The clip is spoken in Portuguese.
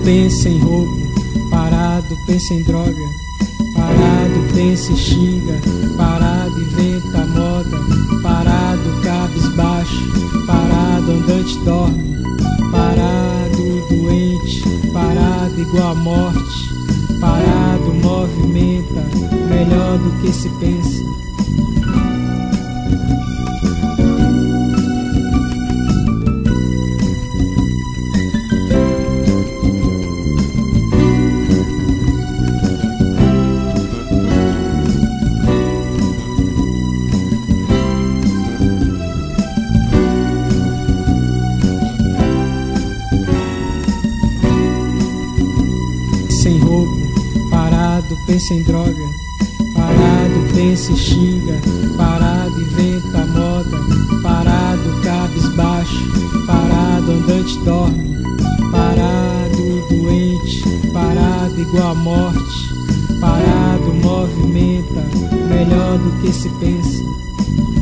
pensa em roubo, parado pensa em droga, parado pensa e xinga, parado inventa moda, parado cabisbaixo, parado andante dorme, parado doente, parado igual a morte, parado movimenta, melhor do que se pensa. Sem roubo, parado pensa em droga, parado pensa e xinga, parado inventa moda, parado cabisbaixo, parado andante dorme, parado doente, parado igual a morte, parado movimenta, melhor do que se pensa.